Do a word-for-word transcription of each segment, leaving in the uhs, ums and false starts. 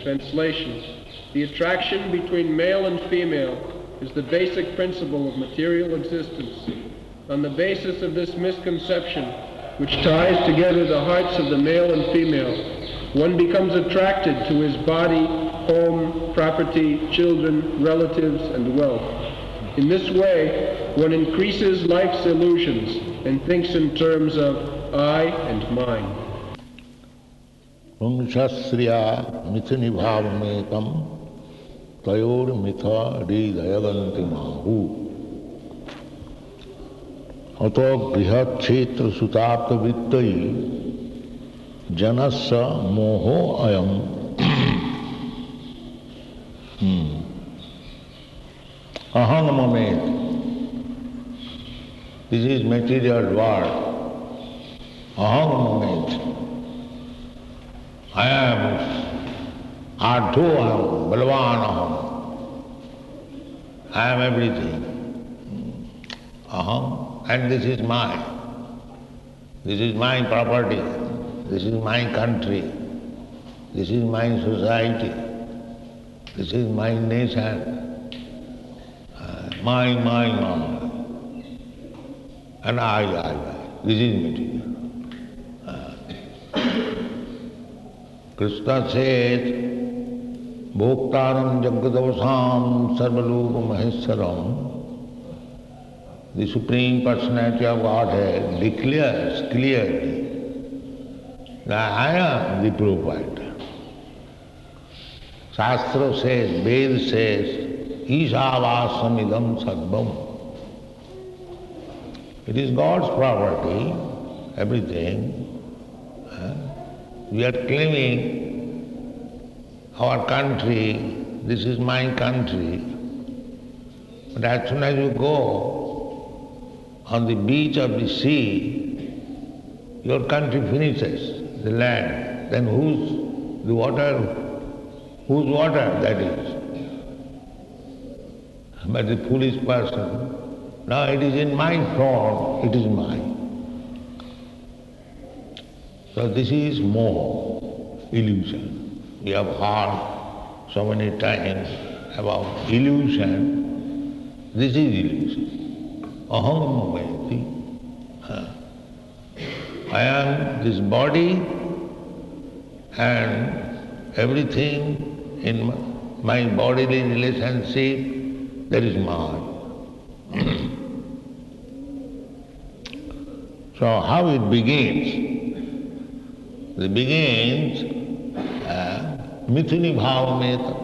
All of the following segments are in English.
Translation: the attraction between male and female is the basic principle of material existence. On the basis of this misconception, which ties together the hearts of the male and female, one becomes attracted to his body, home, property, children, relatives, and wealth. In this way, one increases life's illusions and thinks in terms of I and mine. Pungsasriya mithuni bhavamekam tayor mitha hridayaganti mahu ato brihat kshetra sutapta vittai janassa moho ayam. hmm. Aham mamet. This is material world. Aham mamet. I am Ardho aham, Balvan aham. I am everything. Aham, and this is mine. This is my property. This is my country. This is my society. This is my nation. Uh, my, my, my. And I, I, I. This is material. Krishna says, Bhoktaram Jagadavasam Sarvalupa Maheswaram. The Supreme Personality of Godhead declares clearly that I am the provider. Shastra says, Ved says, Isavasamidam Sarvam. It is God's property, everything. We are claiming our country, this is my country. But as soon as you go on the beach of the sea, your country finishes, the land. Then whose the water, whose water that is? But the foolish person, no, it is in my throne, it is mine. So this is more illusion. We have heard so many times about illusion. This is illusion. Aham mamayati. I am this body and everything in my bodily relationship, that is mine. So how it begins? It begins uh, mithuni bhavameta,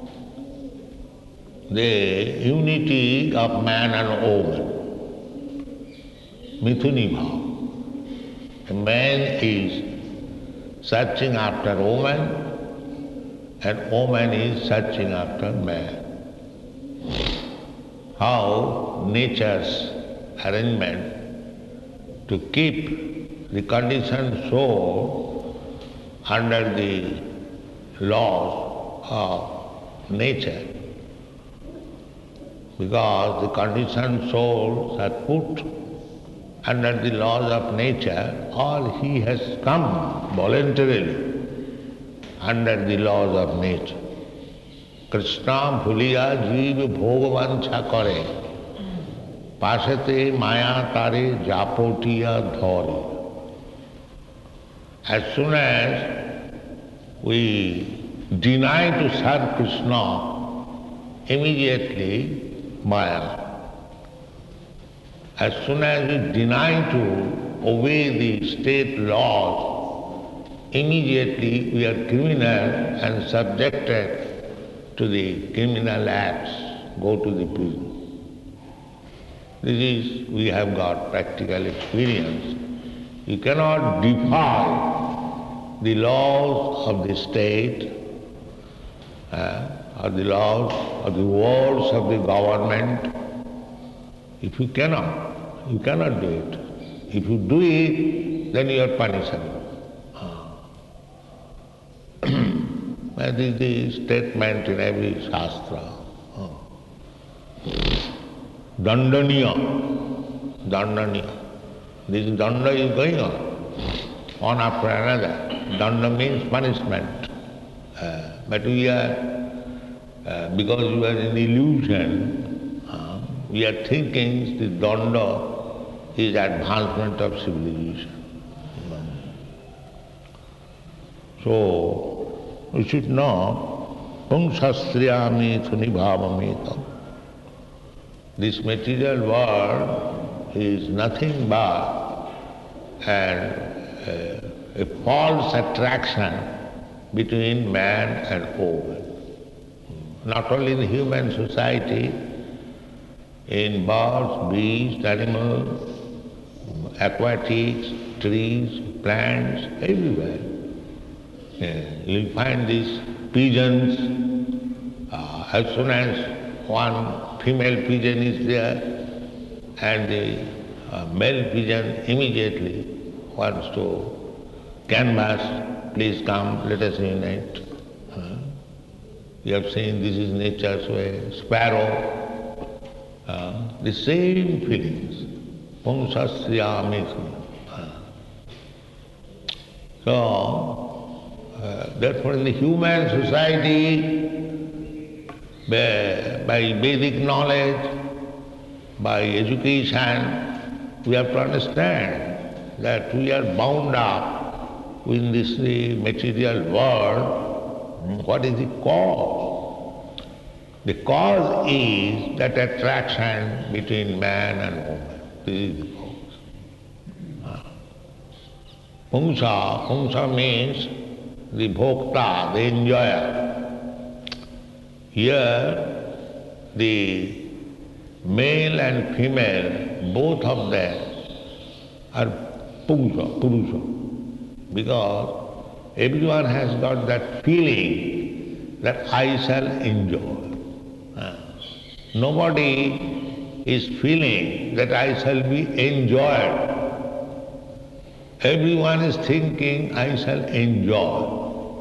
the unity of man and woman. Mithuni bhav. A man is searching after woman and woman is searching after man. How nature's arrangement to keep the conditioned soul under the laws of nature, because the conditioned souls are put under the laws of nature, or he has come voluntarily under the laws of nature. Krishna bhuliya jeev bhogavansha kare, pasate maya tare japotiya dhore. As soon as we deny to serve Krishna, immediately Maya. As soon as we deny to obey the state laws, immediately we are criminal and subjected to the criminal acts, go to the prison. This is, we have got practical experience. You cannot defy the laws of the state, uh, or the laws or the words of the government. If you cannot, you cannot do it. If you do it, then you are punishable. That is the statement in every shastra. Dandaniya, dandaniya. This danda is going on, one after another. Danda means punishment. Uh, but we are, uh, because we are in illusion, uh, we are thinking the danda is advancement of civilization. So, we should know, pungsastriyami sunibhavamita. This material world is nothing but an, uh, a false attraction between man and woman. Not only in human society, in birds, beasts, animals, aquatics, trees, plants, everywhere. Yeah, you'll find these pigeons, uh, as soon as one female pigeon is there and the uh, male pigeon immediately wants to canvass, please come, let us unite. Uh, you have seen this is nature's way, sparrow, uh, the same feelings. Pungsastriyami. Uh, so, Uh, therefore, in the human society, by, by Vedic knowledge, by education, we have to understand that we are bound up in this uh, material world. What is the cause? The cause is that attraction between man and woman. This is the cause. Pungsa, pungsa means the bhokta, the enjoyer. Here, the male and female, both of them are pungsa, purusha, because everyone has got that feeling that I shall enjoy. Uh, nobody is feeling that I shall be enjoyed. Everyone is thinking, I shall enjoy.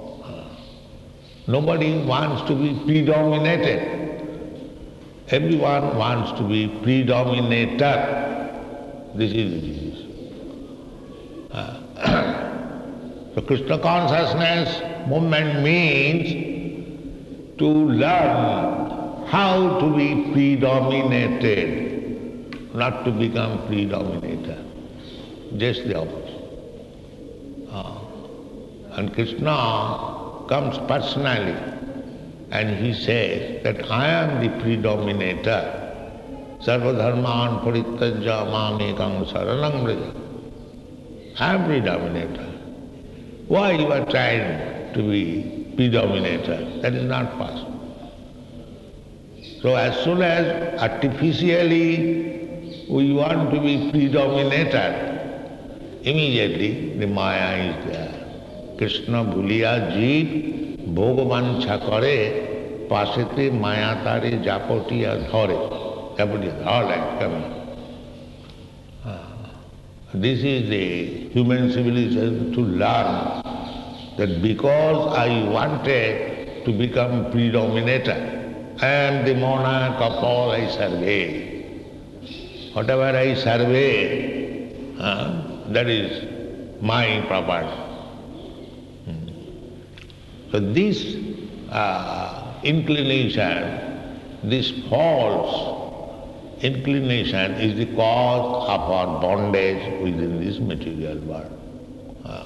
Nobody wants to be predominated. Everyone wants to be predominator. This is Jesus. Uh, so Krishna consciousness movement means to learn how to be predominated, not to become predominator. Just the opposite. Uh, and Krishna comes personally and he says that I am the predominator. Sarva dharman parittajya mamekam saranam vraja. I am predominator. Why you are trying to be predominator? That is not possible. So as soon as artificially we want to be predominator, immediately the Maya is there. Krishna bhuliya jeev bhogvancha kare pasete maya tare japotiya dhare. Japotiya dhare, coming. This is the human civilization to learn that because I wanted to become predominator, I am the monarch of all I survey. Whatever I survey, uh, that is my property. So this uh, inclination, this false inclination is the cause of our bondage within this material world. Uh,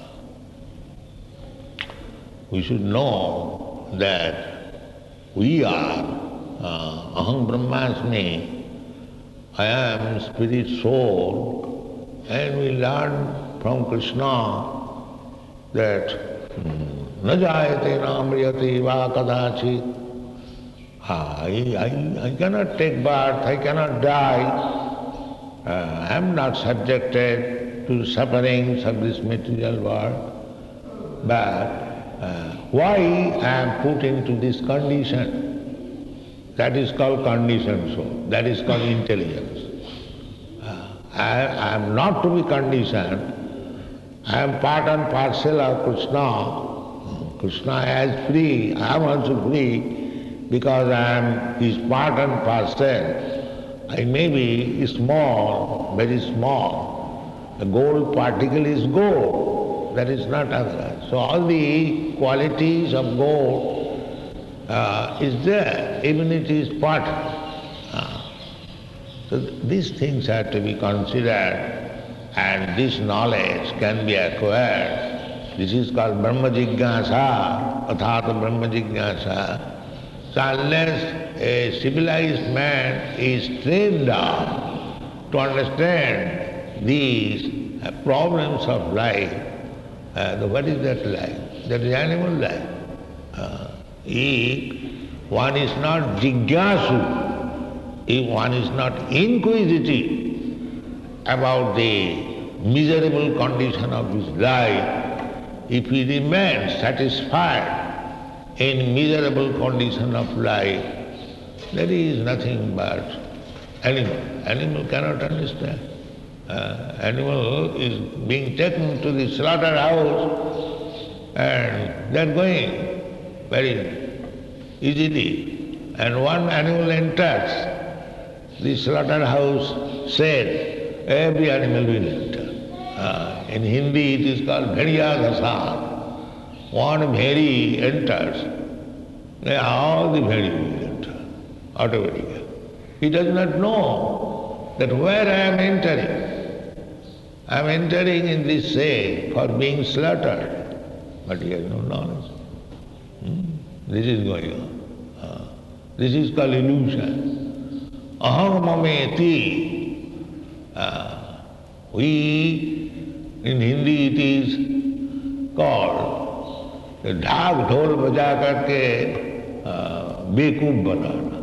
we should know that we are uh, aham brahmasmi, I am spirit soul, and we learn from Krishna that na jayate na amriyate va kadachit. I, I, I cannot take birth, I cannot die. Uh, I am not subjected to sufferings of this material world. But uh, why I am put into this condition? That is called conditioned soul. That is called intelligence. Uh, I, I am not to be conditioned. I am part and parcel of Krishna. Krishna is free, I am also free because I am his part and parcel. I may be small, very small. The gold particle is gold, that is not otherwise. So all the qualities of goat uh, is there, even it is part. Uh, so these things have to be considered, and this knowledge can be acquired. This is called Brahma Jignasa, Athata Brahma Jignasa. So unless a civilized man is trained up to understand these uh, problems of life, uh, what is that life? That is animal life. Uh, if one is not jigyasu, if one is not inquisitive about the miserable condition of his life, if he remains satisfied in miserable condition of life, there is nothing but animal. Animal cannot understand. Uh, animal is being taken to the slaughterhouse and they are going very easily. And one animal enters, the slaughterhouse said, every animal will enter. Uh, in Hindi it is called bhediya dhasa. One bhedi enters, all the bhedi will enter automatically. He does not know that where I am entering. I am entering in this state for being slaughtered, but he has no knowledge. Hmm? This is going on. Uh, this is called illusion. Aham mameti. Uh, we, in Hindi it is called ढाक ढोल बजा करके बेवकूफ बनाना.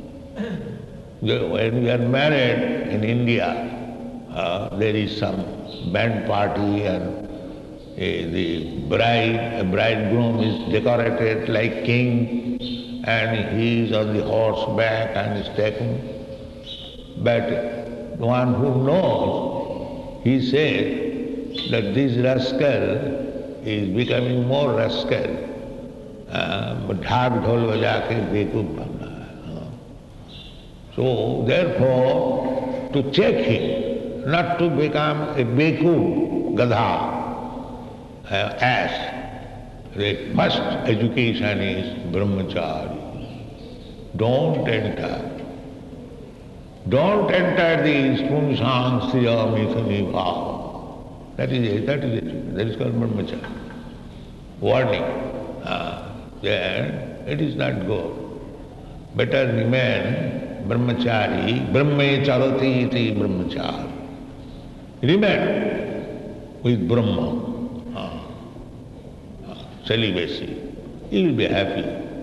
When we are married in India, uh, there is some band party and uh, the bride, a bridegroom is decorated like king and he is on the horseback and is taken. But one who knows, he said that this rascal is becoming more rascal. ढाक ढोल बजा के बेवकूफ बन रहा है. So therefore, to check him, not to become a बेवकूफ गधा, uh, ass, the first education is brahmachari. Don't enter. Don't enter the spumsang siya mithuni bhava. That is it, that is it. That is called brahmacharya. Warning. Uh, then it is not good. Better remain brahmachari, brahme charati iti brahmachari. Remain with Brahma, uh, uh, celibacy. You will be happy.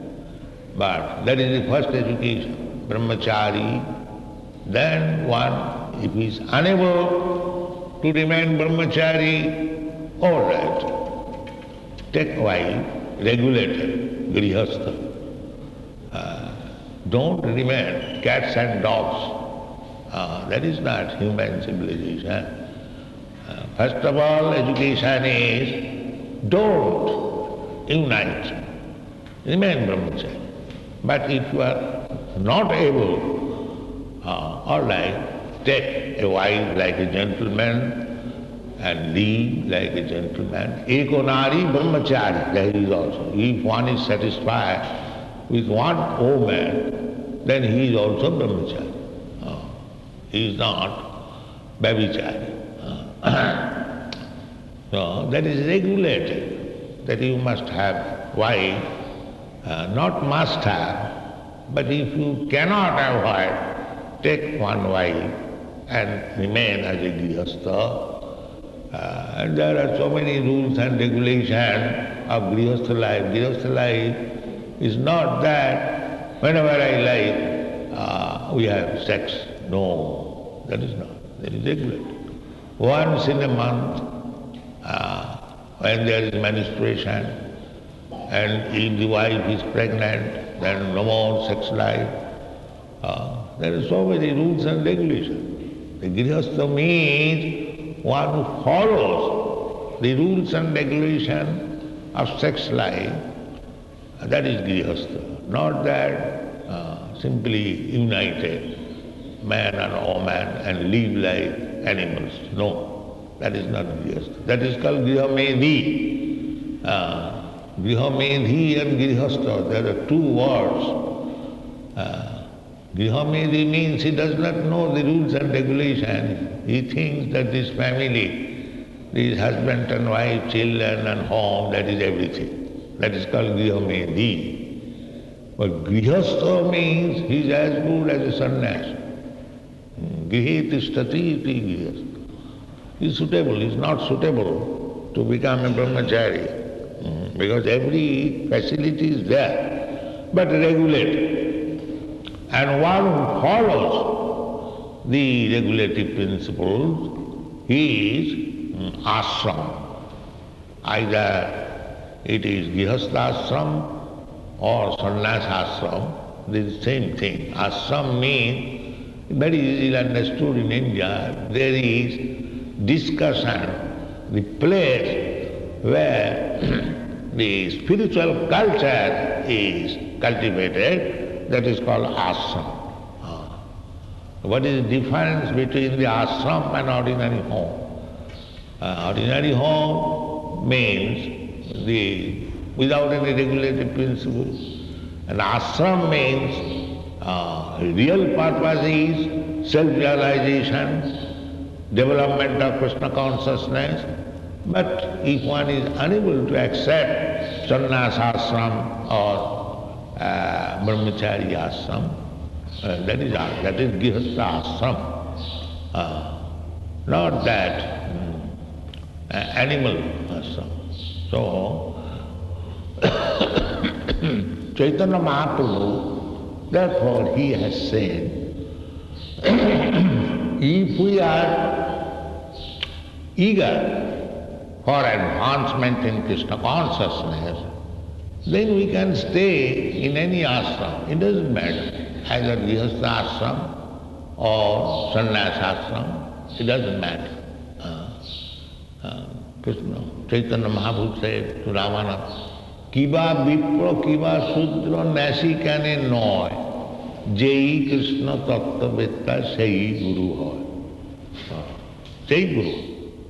But that is the first education. Brahmachari. Then one, if he is unable to remain brahmachari, all right. Take wife, regulated, grihastha. Uh, don't remain cats and dogs. Uh, that is not human civilization. Uh, first of all, education is don't unite. Remain brahmachari. But if you are not able, uh, all right, take a wife like a gentleman and live like a gentleman. Ekonari brahmachari, there is also. If one is satisfied with one woman, then he is also brahmachari. Uh, he is not babichari. Uh, so that is regulated, that you must have wife, uh, not must have, but if you cannot avoid, take one wife and remain as a grihastha. Uh, and there are so many rules and regulations of grihastha life. Grihastha life is not that whenever I like, uh, we have sex. No, that is not. That is regulated. Once in a month, uh, when there is menstruation, and if the wife is pregnant, then no more sex life. Uh, there are so many rules and regulations. The grihastha means one who follows the rules and regulations of sex life. That is grihastha. Not that uh, simply united man and woman and live like animals. No, that is not grihastha. That is called grihamedi. Uh, Grihamedhi and Grihastha, there are two words. Uh, Grihamedhi means he does not know the rules and regulations. He thinks that this family, this husband and wife, children and home, that is everything. That is called Grihamedhi. But Grihastha means he is as good as a sannyas. Grihe tishtati iti grihastha. He is suitable, he is not suitable to become a brahmachari. Because every facility is there, but regulated. And one who follows the regulative principles, he is ashram. Either it is grihastha ashram or sannyas ashram, this is the same thing. Ashram means, very easily understood in India, there is discussion, the place where the spiritual culture is cultivated, that is called ashram. Ah. What is the difference between the ashram and ordinary home? Uh, ordinary home means the without any regulative principles, and ashram means uh, real purpose is self-realization, development of Krishna consciousness. But if one is unable to accept sannyas ashram or uh, brahmachari ashram, uh, that is that is grihastha ashram, uh, not that um, uh, animal ashram. So Chaitanya Mahaprabhu, therefore he has said, if we are eager for advancement in Krishna consciousness, then we can stay in any ashram. It doesn't matter, either grihastha ashram or sannyas ashram, it doesn't matter. Uh, uh, Krishna, Chaitanya Mahaprabhu said to Ravana, Kiba Vipra, Kiba Sudra, Nasi Kane Noy, Jai Krishna Tattva Vetta, Sei Guru Hoy. Sei Guru.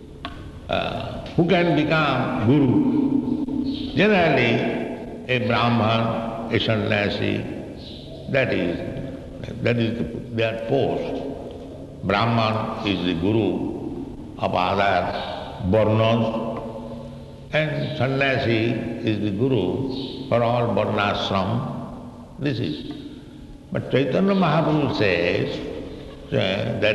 Uh, who can become Guru? Generally, a Brahman, a sannyasi, that is, that is the, their post. Brahman is the Guru of other varnas, and sannyasi is the Guru for all varnashram. This is. But Chaitanya Mahaprabhu says uh, that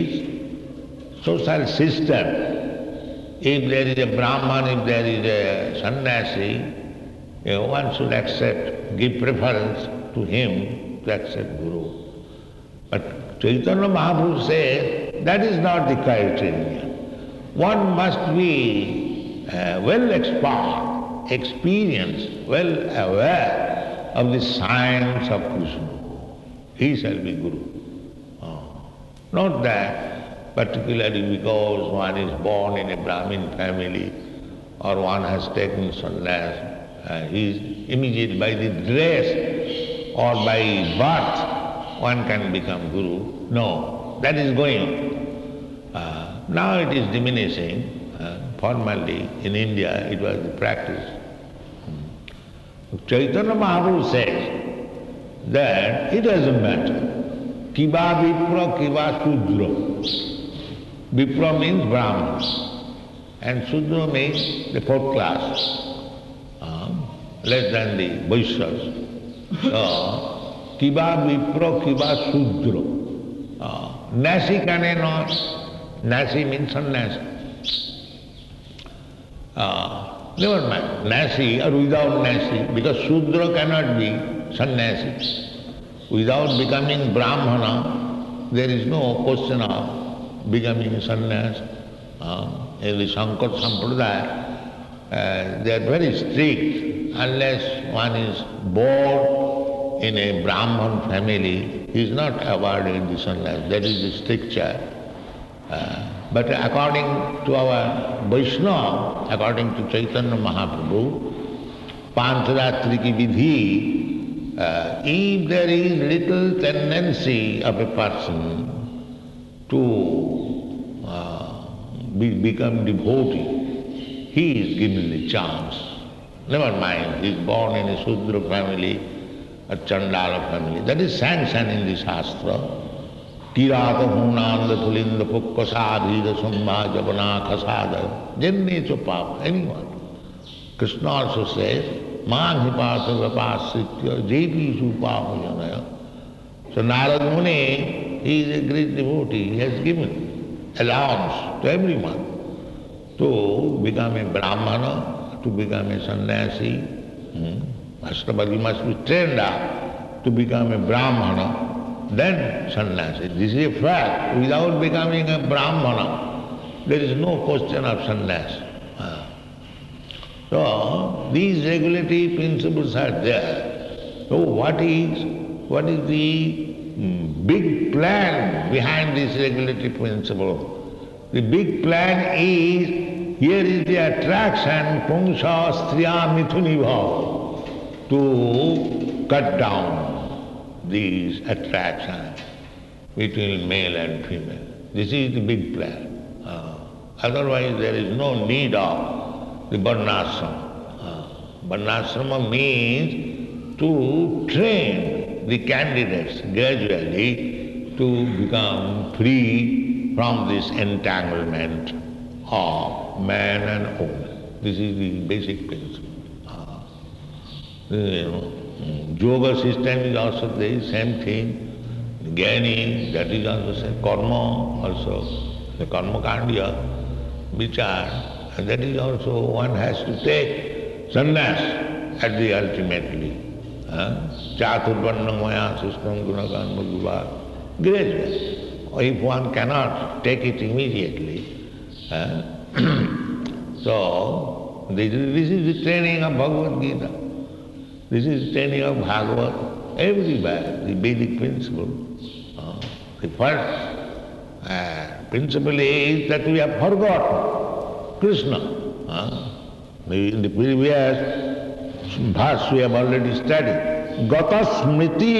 is social system. If there is a Brahman, if there is a sannyasi, you know, one should accept, give preference to him to accept Guru. But Chaitanya Mahaprabhu says that is not the criteria. One must be uh, well expert, experienced, well aware of the science of Krishna. He shall be Guru. Oh. Not that particularly because one is born in a Brahmin family or one has taken sannyas, uh, he is immediate by the dress or by birth, one can become Guru. No, that is going. Uh, now it is diminishing. Uh, formerly in India it was the practice. Hmm. Chaitanya Mahaprabhu says that it doesn't matter. Kiba Vipra, Kiba Sudra. Vipra means Brahmans, and Sudra means the fourth class, uh, less than the Vaishyas. So, Kiba Vipra, Kiba Sudra. Uh, Nasi kane not. Nasi means sannyasi. Uh, never mind, Nasi or without Nasi, because Sudra cannot be sannyasi. Without becoming Brahmana, there is no question of becoming sannyas. Uh, in the Sankara Sampradaya, uh, they are very strict. Unless one is born in a Brahman family, he is not awarded the sannyas. That is the stricture. Uh, but according to our Vaishnava, according to Chaitanya Mahaprabhu, Pancharatriki Vidhi, uh, if there is little tendency of a person to uh, be, become devotee, he is given the chance. Never mind, he is born in a Sudra family, a Chandala family. That is sanctioned in the Shastra. Kirata hunanda tulinda pukkasadhida summa javana khasada. Jenne chopapa, anyone. Krishna also says, man hipata vapasritya jepi supapayanaya. So Narada Muni, he is a great devotee, he has given allowance to everyone to become a Brahmana, to become a sannyasi. Hmm? Ashtabadi must be trained up to become a Brahmana, then sannyasi. This is a fact. Without becoming a Brahmana, there is no question of sannyasi. So, these regulatory principles are there. So what is, what is the mm, big plan behind this regulatory principle? The big plan is, here is the attraction, pungsha striya mithunibha, to cut down these attractions between male and female. This is the big plan. Uh, otherwise there is no need of the Varnashrama. Uh, Varnashrama means to train the candidates gradually to become free from this entanglement of man and woman. This is the basic principle. Uh, you know, yoga system is also the same thing. Jnani, that is also same. Karma also, the karma kandya, vichar. And that is also one has to take sannyas at the ultimately. Chaturvarna maya sistam gunakarma vibhaga. Gradually. If one cannot take it immediately. Uh, so, this is, this is the training of Bhagavad Gita. This is the training of Bhagavad. Everywhere, the Vedic principle. Uh, the first uh, principle is that we have forgotten Krishna. Uh, in the previous verse we have already studied. Gata smriti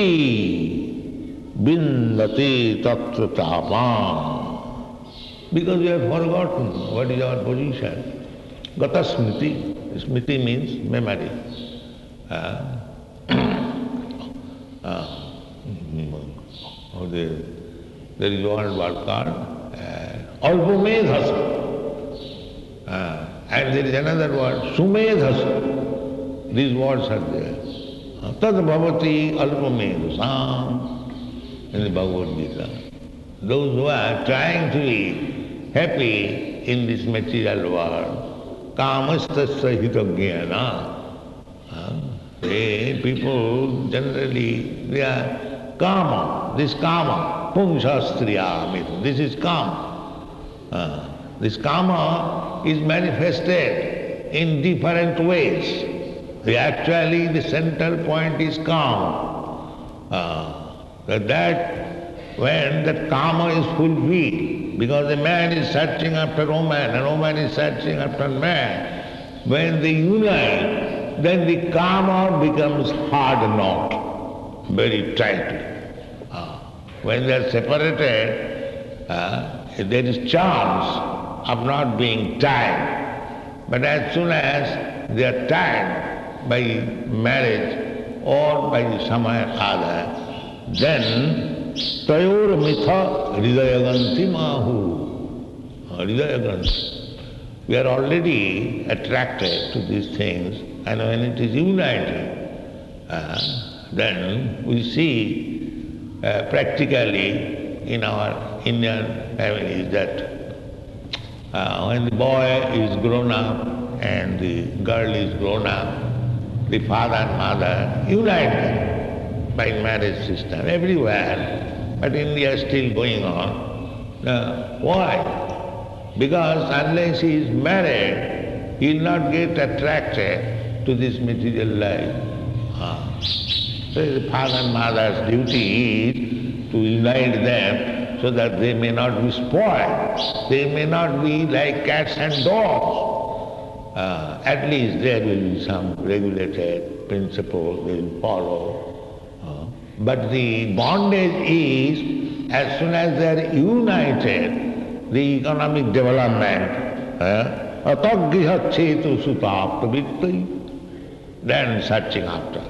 bindati tatra tapam. Because we have forgotten what is our position. Gata smriti. Smriti means memory. Uh, uh, oh, there, there is one word called uh, alpamedhasa. Uh, and there is another word, sumedhasa. These words are there. Tad bhavati alpamedhasam in the Bhagavad Gita. Those who are trying to be happy in this material world, kamastasya hitagyana. They, people generally, they are kama, this kama, pungshastriya, this is kama. Uh, This kama is manifested in different ways. Actually, the central point is kama. Uh, that when that kama is fulfilled, because a man is searching after woman, and woman is searching after man, when they unite, then the kama becomes hard knot, very tightly. Uh, when they are separated, uh, there is chance of not being tied. But as soon as they are tied by marriage or by some other, then tayor mitha hridayaganti mahu. Hridayaganti. We are already attracted to these things, and when it is united, uh, then we see uh, practically in our Indian families that Uh, when the boy is grown up and the girl is grown up, the father and mother unite them by marriage system everywhere, but India is still going on. Uh, why? Because unless he is married, he will not get attracted to this material life. Uh, so the father and mother's duty is to unite them so that they may not be spoiled, they may not be like cats and dogs. Uh, at least there will be some regulated principle they will follow. Uh, but the bondage is, as soon as they are united, the economic development, ataggiha chetu sutapta vittai, then searching after.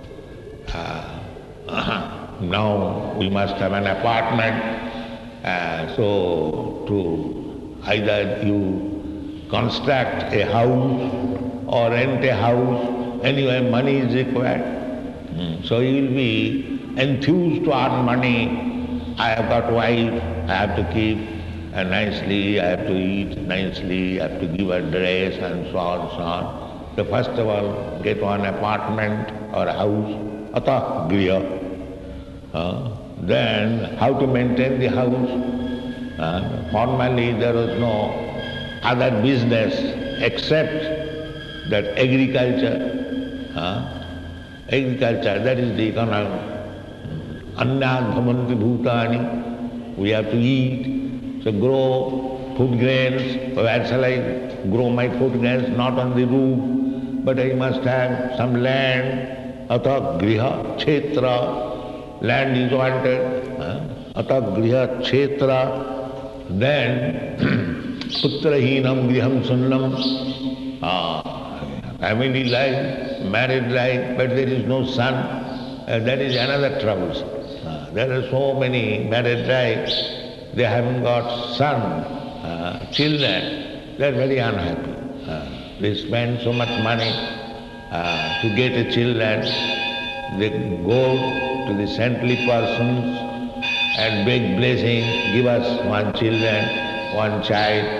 Uh, now we must have an apartment, uh, so to either you construct a house or rent a house, anyway money is required. Mm. So you will be enthused to earn money. I have got wife, I have to keep uh, nicely, I have to eat nicely, I have to give her dress and so on, so on. So first of all, get one apartment or a house, atha griha. Uh, then how to maintain the house? Uh, formerly there was no other business except that agriculture. Uh, agriculture, that is the economy. Annad bhavanti bhutani, we have to eat, so grow food grains. Where shall I grow my food grains? Not on the roof, but I must have some land. Atha griha kshetra, land is wanted. Atha griha kshetra, then putrahinam griham sunnam. Ah, family life, married life, but there is no son. Uh, that is another trouble. Uh, there are so many married lives, they haven't got son, uh, children, they are very unhappy. Uh, they spend so much money uh, to get a children, they go to the saintly persons and beg blessing, give us one children, one child.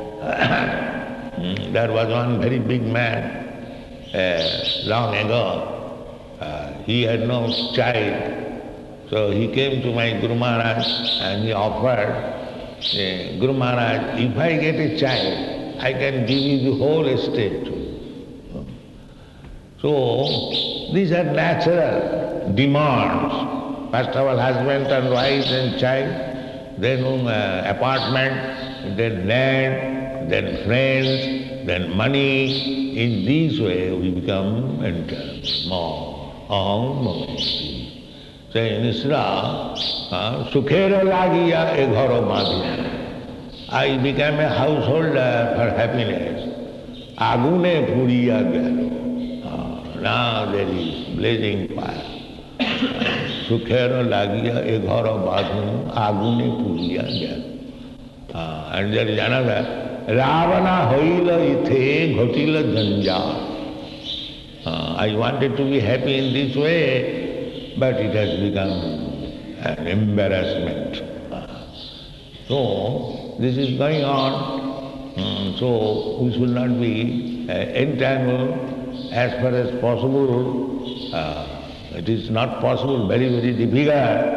There was one very big man uh, long ago. Uh, he had no child, so he came to my Guru Maharaj and he offered, uh, Guru Maharaj, if I get a child, I can give you the whole estate to you. So, these are natural demands. First of all, husband and wife and child, then uh, apartment, then land, then friends, then money. In this way we become entered more. So instead of sukhera lagiya e gharo madhi, I became a householder for happiness. Agune puriya galo. Now there is blazing fire. Sukhera lagiya e gharo madhi, agune puriya galo. And there is another, Ravana hoila ithe ghotila janja. Uh, I wanted to be happy in this way, but it has become an embarrassment. Uh, so, this is going on, um, so we should not be uh, entangled as far as possible. Uh, it is not possible, very, very difficult,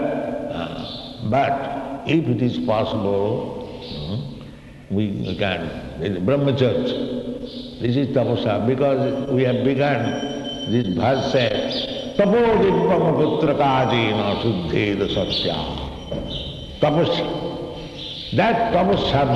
uh, but if it is possible, um, we can, brahmacharya. This is tapasya, because we have begun this verse says, Tapodibbam putrakadina suddheda satya. Tapasya. That tapasya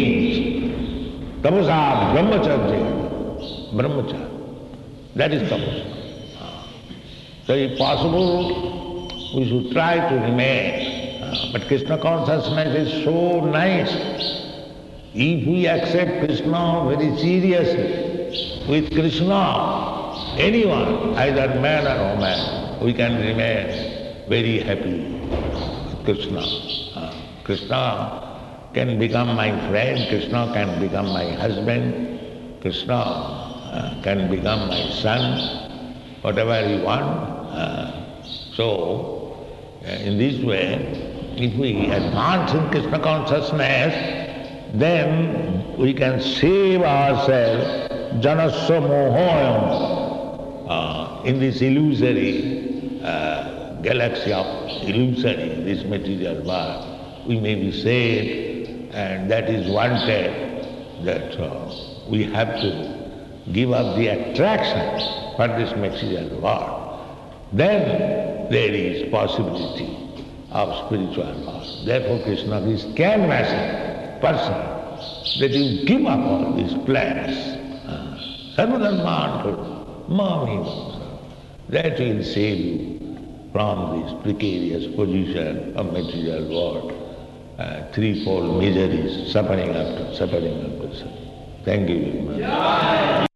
begins. Tapasya brahmacharya. Brahmacharya. That is tapasya. So if possible, we should try to remain. But Krishna consciousness is so nice. If we accept Krishna very seriously, with Krishna, anyone, either man or woman, we can remain very happy with Krishna. Uh, Krishna can become my friend, Krishna can become my husband, Krishna uh, can become my son, whatever he wants. Uh, so, uh, in this way, if we advance in Krishna consciousness, then we can save ourselves janasya mohoyam uh, in this illusory uh, galaxy of illusory, this material world. We may be saved, and that is wanted, that uh, we have to give up the attraction for this material world. Then there is possibility of spiritual world. Therefore Krishna is canvassing person, that you give up all these plans. Sarvadharman mami, that will save you from this precarious position of material world, uh, threefold miseries, suffering after suffering after suffering. Thank you very much.